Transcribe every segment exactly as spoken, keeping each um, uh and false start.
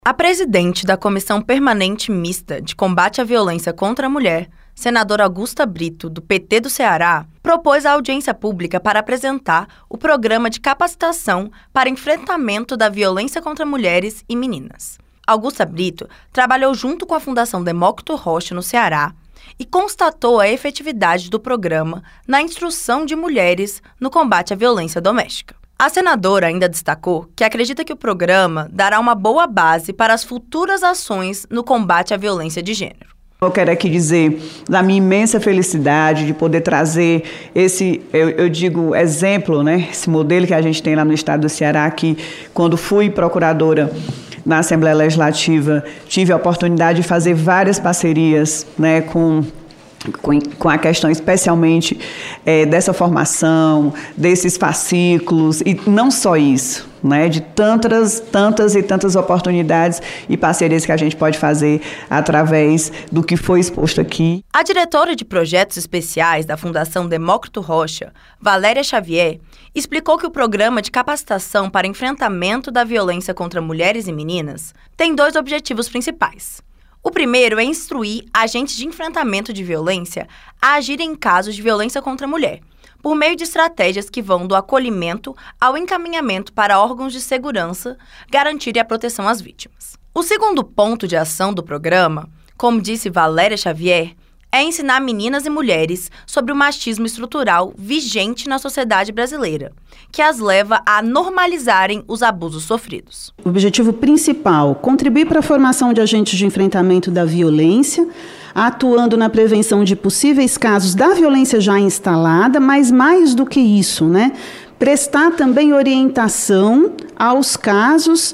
A presidente da Comissão Permanente Mista de Combate à Violência contra a Mulher, senadora Augusta Brito, do P T do Ceará, propôs a audiência pública para apresentar o programa de capacitação para enfrentamento da violência contra mulheres e meninas. Augusta Brito trabalhou junto com a Fundação Demócrito Rocha no Ceará e constatou a efetividade do programa na instrução de mulheres no combate à violência doméstica. A senadora ainda destacou que acredita que o programa dará uma boa base para as futuras ações no combate à violência de gênero. Eu quero aqui dizer da minha imensa felicidade de poder trazer esse, eu, eu digo, exemplo, né? Esse modelo que a gente tem lá no estado do Ceará, que quando fui procuradora na Assembleia Legislativa, tive a oportunidade de fazer várias parcerias, né, com Com, com a questão especialmente é, dessa formação, desses fascículos, e não só isso, né, de tantas, tantas e tantas oportunidades e parcerias que a gente pode fazer através do que foi exposto aqui. A diretora de projetos especiais da Fundação Demócrito Rocha, Valéria Xavier, explicou que o programa de capacitação para enfrentamento da violência contra mulheres e meninas tem dois objetivos principais. O primeiro é instruir agentes de enfrentamento de violência a agir em casos de violência contra a mulher, por meio de estratégias que vão do acolhimento ao encaminhamento para órgãos de segurança, garantirem a proteção às vítimas. O segundo ponto de ação do programa, como disse Valéria Xavier, é ensinar meninas e mulheres sobre o machismo estrutural vigente na sociedade brasileira, que as leva a normalizarem os abusos sofridos. O objetivo principal, contribuir para a formação de agentes de enfrentamento da violência, atuando na prevenção de possíveis casos da violência já instalada, mas mais do que isso, né? Prestar também orientação aos casos,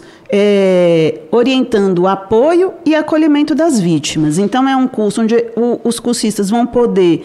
É, orientando o apoio e acolhimento das vítimas. Então, é um curso onde o, os cursistas vão poder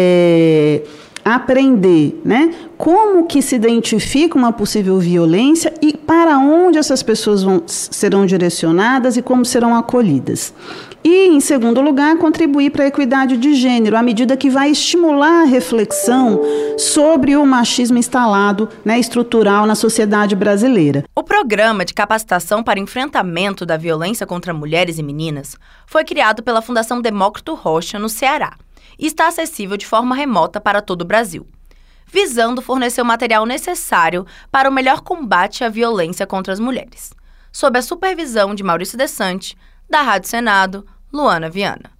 é, aprender, né, como que se identifica uma possível violência e para onde essas pessoas vão, serão direcionadas e como serão acolhidas. E, em segundo lugar, contribuir para a equidade de gênero, à medida que vai estimular a reflexão sobre o machismo instalado, né, estrutural na sociedade brasileira. O programa de capacitação para enfrentamento da violência contra mulheres e meninas foi criado pela Fundação Demócrito Rocha, no Ceará, e está acessível de forma remota para todo o Brasil, visando fornecer o material necessário para o melhor combate à violência contra as mulheres, sob a supervisão de Maurício Desante, da Rádio Senado, Luana Viana.